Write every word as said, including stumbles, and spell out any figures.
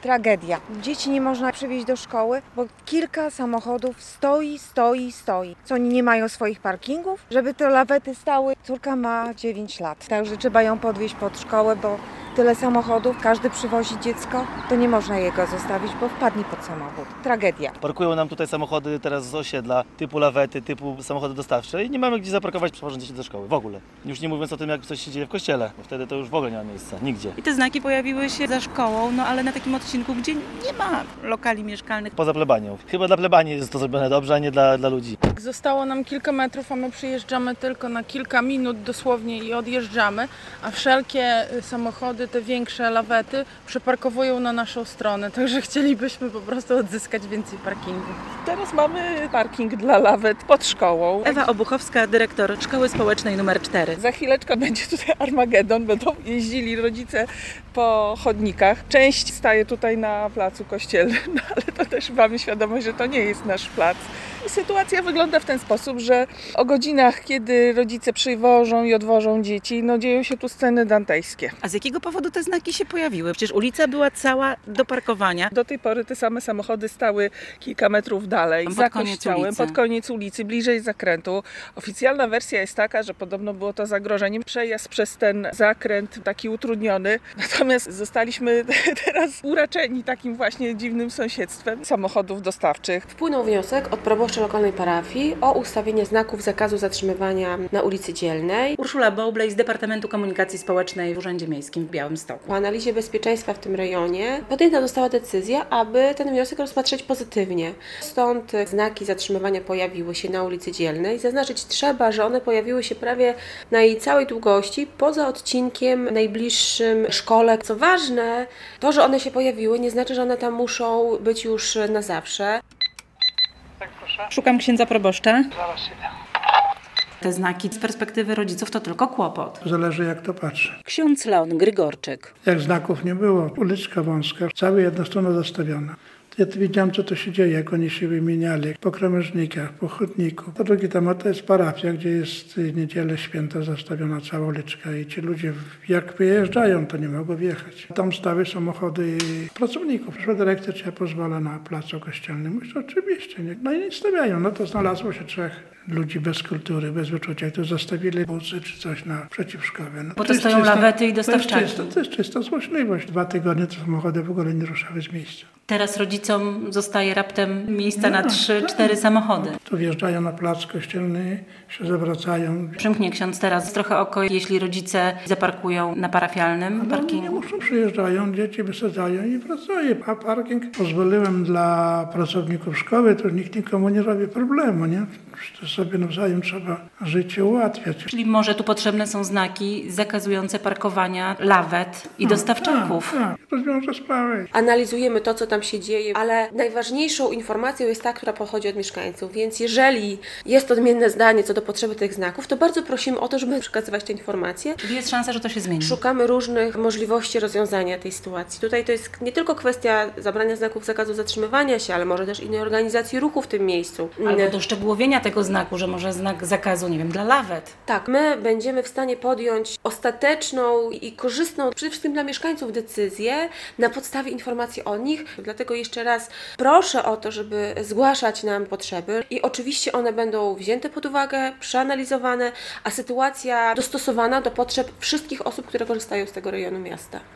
Tragedia. Dzieci nie można przywieźć do szkoły, bo kilka samochodów stoi, stoi, stoi. Co, oni nie mają swoich parkingów? Żeby te lawety stały. Córka ma dziewięć lat, także trzeba ją podwieźć pod szkołę, bo tyle samochodów, każdy przywozi dziecko, to nie można jego zostawić, bo wpadnie pod samochód. Tragedia. Parkują nam tutaj samochody teraz z osiedla, typu lawety, typu samochody dostawcze i nie mamy gdzie zaparkować, przewożąc dzieci do szkoły, w ogóle. Już nie mówiąc o tym, jak coś się dzieje w kościele, bo wtedy to już w ogóle nie ma miejsca, nigdzie. I te znaki pojawiły się za szkołą, no ale na takim odcinku, gdzie nie ma lokali mieszkalnych. Poza plebanią. Chyba dla plebanii jest to zrobione dobrze, a nie dla, dla ludzi. Zostało nam kilka metrów, a my przyjeżdżamy tylko na kilka minut dosłownie i odjeżdżamy, a wszelkie samochody, te większe lawety przeparkowują na naszą stronę, także chcielibyśmy po prostu odzyskać więcej parkingu. Teraz mamy parking dla lawet pod szkołą. Ewa Obuchowska, dyrektor Szkoły Społecznej numer cztery. Za chwileczkę będzie tutaj Armagedon, będą jeździli rodzice po chodnikach. Część staje tutaj na placu kościelnym, no ale to też mamy świadomość, że to nie jest nasz plac. I sytuacja wygląda w ten sposób, że o godzinach, kiedy rodzice przywożą i odwożą dzieci, no dzieją się tu sceny dantejskie. A z jakiego powodu te znaki się pojawiły? Przecież ulica była cała do parkowania. Do tej pory te same samochody stały kilka metrów dalej, Pod za koniec kościołem, ulicy. pod koniec ulicy, bliżej zakrętu. Oficjalna wersja jest taka, że podobno było to zagrożeniem. Przejazd przez ten zakręt taki utrudniony. Natomiast zostaliśmy teraz uraczeni takim właśnie dziwnym sąsiedztwem samochodów dostawczych. Wpłynął wniosek od proboszcza lokalnej parafii o ustawienie znaków zakazu zatrzymywania na ulicy Dzielnej. Urszula Bowlej z Departamentu Komunikacji Społecznej w Urzędzie Miejskim w Białymstoku. Po analizie bezpieczeństwa w tym rejonie podjęta została decyzja, aby ten wniosek rozpatrzeć pozytywnie. Stąd znaki zatrzymywania pojawiły się na ulicy Dzielnej. Zaznaczyć trzeba, że one pojawiły się prawie na jej całej długości, poza odcinkiem najbliższym szkole. Co ważne, to, że one się pojawiły, nie znaczy, że one tam muszą być już na zawsze. Tak, proszę. Szukam księdza proboszcza. Zaraz idę. Te znaki z perspektywy rodziców to tylko kłopot. Zależy jak to patrzy. Ksiądz Leon Grygorczyk. Jak znaków nie było, uliczka wąska, cała jedna strona zastawiona. Ja tu widziałem, co to się dzieje, jak oni się wymieniali po krawężnikach, po chodniku. Po drugi temat to jest parafia, gdzie jest niedzielę święta zastawiona cała uliczka i ci ludzie jak wyjeżdżają, to nie mogą wjechać. Tam stały samochody pracowników. Przyszła dyrekcja, czy ja pozwolę na placu kościelnym. Mówię, oczywiście. Nie. No i nie stawiają. No to znalazło się trzech ludzi bez kultury, bez wyczucia, którzy zostawili busy czy coś na przeciwszkowie. No, Bo to stoją czysta, lawety i dostawczaki. To jest, czysta, to jest czysta złośliwość. Dwa tygodnie te samochody w ogóle nie ruszały z miejsca. Teraz rodzicom zostaje raptem miejsca No, na trzy, tak. cztery samochody. Tu wjeżdżają na plac kościelny, się zawracają. Przymknie ksiądz teraz trochę oko, jeśli rodzice zaparkują na parafialnym No, parkingu. nie muszą, przyjeżdżają, dzieci wysadzają i wracają. A parking pozwoliłem dla pracowników szkoły, to już nikt nikomu nie robi problemu, nie? To sobie nawzajem trzeba życie ułatwiać. Czyli może tu potrzebne są znaki zakazujące parkowania lawet i dostawczaków. Tak, tak, rozwiąże sprawę. Analizujemy to, co tam się dzieje, ale najważniejszą informacją jest ta, która pochodzi od mieszkańców, więc jeżeli jest odmienne zdanie co do potrzeby tych znaków, to bardzo prosimy o to, żeby przekazywać te informacje. Czyli jest szansa, że to się zmieni. Szukamy różnych możliwości rozwiązania tej sytuacji. Tutaj to jest nie tylko kwestia zabrania znaków zakazu zatrzymywania się, ale może też innej organizacji ruchu w tym miejscu. Albo doszczegółowienia tego znaku, że może znak zakazu, nie wiem, dla lawet. Tak, my będziemy w stanie podjąć ostateczną i korzystną przede wszystkim dla mieszkańców decyzję na podstawie informacji o nich. Dlatego jeszcze raz proszę o to, żeby zgłaszać nam potrzeby i oczywiście one będą wzięte pod uwagę, przeanalizowane, a sytuacja dostosowana do potrzeb wszystkich osób, które korzystają z tego rejonu miasta.